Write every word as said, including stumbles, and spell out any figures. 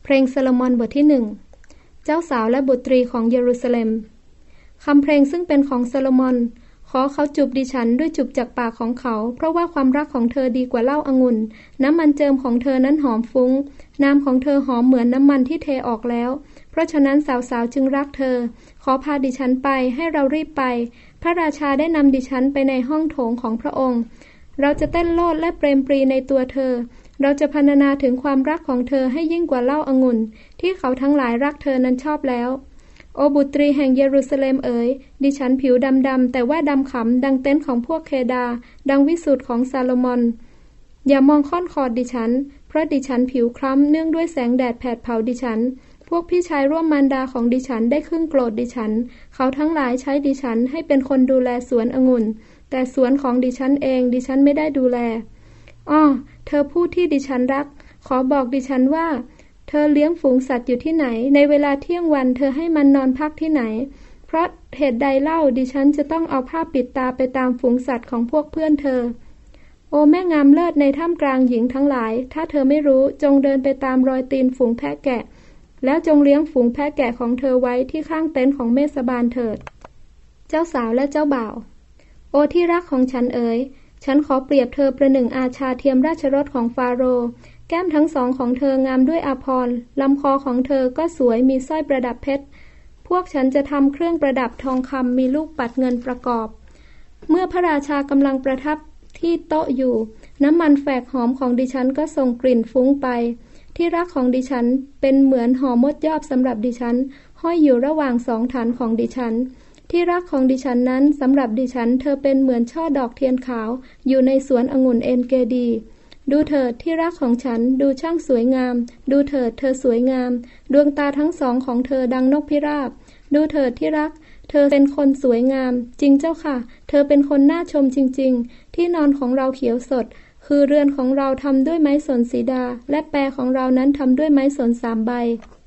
เพลงโซโลมอนบทที่หนึ่งเจ้าสาวและบุตรีของเยรูซาเล็มคำเพลงซึ่งเป็นของโซโลมอนขอเขาจูบดิฉันด้วยจูบจากปากของเขาเพราะว่าความรักของเธอดีกว่าเหล้าองุ่นน้ำมันเจิมของเธอนั้นหอมฟุ้งน้ำของเธอหอมเหมือนน้ำมันที่เทออกแล้วเพราะฉะนั้นสาวๆจึงรักเธอขอพาดิฉันไปให้เรารีบไปพระราชาได้นำดิฉันไปในห้องโถงของพระองค์เราจะเต้นโลดและเปรมปรีในตัวเธอเราจะพรรณนาถึงความรักของเธอให้ยิ่งกว่าเหล้าองุ่นที่เขาทั้งหลายรักเธอนั้นชอบแล้วโอบุตรีแห่งเยรูซาเล็มเอ๋ยดิฉันผิวดำดำแต่ว่าดำขำดังเต็นท์ของพวกเคดาดังวิสุทธ์ของซาโลมอนอย่ามองค่อนคอดดิฉันเพราะดิฉันผิวคล้ำเนื่องด้วยแสงแดดแผดเผาดิฉันพวกพี่ชายร่วมมารดาของดิฉันได้ขึ้นโกรธดิฉันเขาทั้งหลายใช้ดิฉันให้เป็นคนดูแลสวนองุ่นแต่สวนของดิฉันเองดิฉันไม่ได้ดูแลอ้อเธอผู้ที่ดิฉันรักขอบอกดิฉันว่าเธอเลี้ยงฝูงสัตว์อยู่ที่ไหนในเวลาเที่ยงวันเธอให้มันนอนพักที่ไหนเพราะเหตุใดเล่าดิฉันจะต้องเอาผ้าปิดตาไปตามฝูงสัตว์ของพวกเพื่อนเธอโอ้แม่งามเลิศในท่ามกลางหญิงทั้งหลายถ้าเธอไม่รู้จงเดินไปตามรอยตีนฝูงแพะแกะแล้วจงเลี้ยงฝูงแพะแกะของเธอไว้ที่ข้างเต็นท์ของเมสบาลเถิดเจ้าสาวและเจ้าบ่าวโอ้ที่รักของฉันเอ๋ยฉันขอเปรียบเธอประหนึ่งอาชาเทียมราชรสของฟาโรห์แก้มทั้งสองของเธองามด้วยอาภรณ์ลำคอของเธอก็สวยมีสร้อยประดับเพชรพวกฉันจะทำเครื่องประดับทองคำมีลูกปัดเงินประกอบเมื่อพระราชากำลังประทับที่โต๊ะอยู่น้ำมันแฝกหอมของดิฉันก็ส่งกลิ่นฟุ้งไปที่รักของดิฉันเป็นเหมือนห่อมดยอบสำหรับดิฉันห้อยอยู่ระหว่างสองฐานของดิฉันที่รักของดิฉันนั้นสำหรับดิฉันเธอเป็นเหมือนช่อดอกเทียนขาวอยู่ในสวนองุ่นเอ็นเกดีดูเถิดที่รักของฉันดูช่างสวยงามดูเถิดเธอสวยงามดวงตาทั้งสองของเธอดังนกพิราบดูเถิดที่รักเธอเป็นคนสวยงามจริงเจ้าค่ะเธอเป็นคนน่าชมจริงๆที่นอนของเราเขียวสดคือเรือนของเราทำด้วยไม้สนสีดาและแปรของเรานั้นทำด้วยไม้สนสามใบ